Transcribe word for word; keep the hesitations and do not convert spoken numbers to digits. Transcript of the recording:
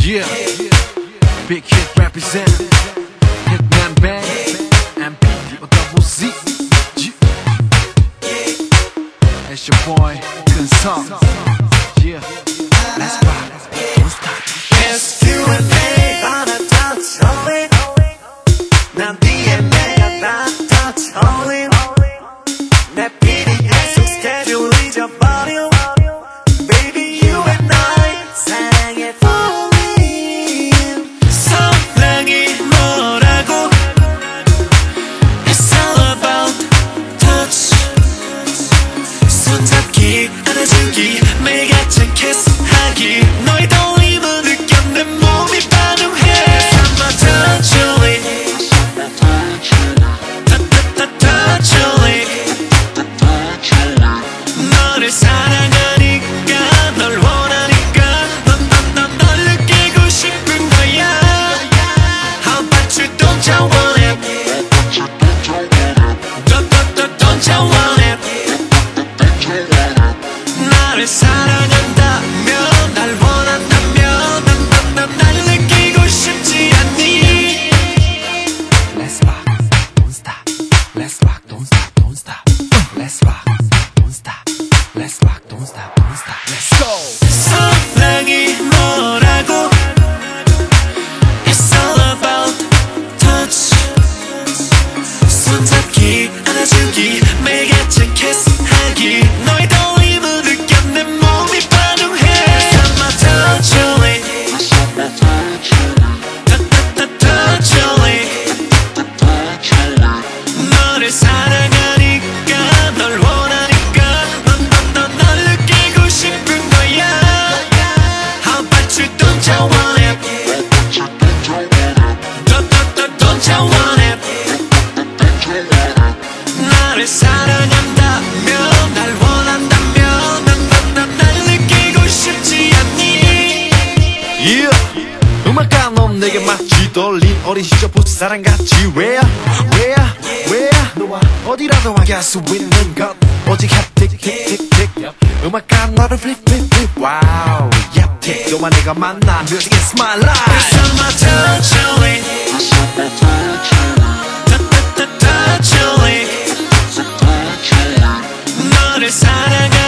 Yeah, big hit represent Hitman Bang M P double Z. It's your boy Consult. Yeah, let's rock, don't stop. It's you and me 하나 다 떨림 난 뒤에 내가 다 떨림 내 피디의 속 스케줄 잊어버려 Baby you and I 사랑에 falling 사랑이 뭐라고 It's all about touch 손잡기 안아주기 매일같이 키스하기 너의 떨림을 느껴 내 몸이 반응해 Touch it Touch it 너를 사랑하니까 널 원하니까 넌넌넌 느끼고 싶은 거야 How about you don't you want it Don't don't don't don't you want it 나를 사랑한다면 날 원한다면 넌넌넌 느끼고 싶지 않니 Let's rock, don't stop. Let's rock, don't stop, don't stop. Let's rock, don't stop. Let's rock, don't stop, don't stop. Let's go. 사랑이 뭐라고 It's all about touch 손잡기 안아주기 매일같이 키스하기 너의 떨림을 느껴 내 몸이 반응해 Touch it Touch it 너를 사랑하니까 널 원하니까 넌넌넌 느끼고 싶은 거야 How about you don't you want it Don't don't don't don't you want it 나를 사랑한다면 날 원한다면 넌넌넌 느끼고 싶지 않니 Yeah. 음악가 넌 내게 마치 떨린 어린 시절 풋사랑같이 Where, where, where 너와 어디라도 함께할 수 있는 것 오직 핫틱 틱틱틱 음악가 너를 flip flip flip Wow, 얍틱 너와 내가 만나 Music is my life It's all my touch it Touch it 너를 사랑하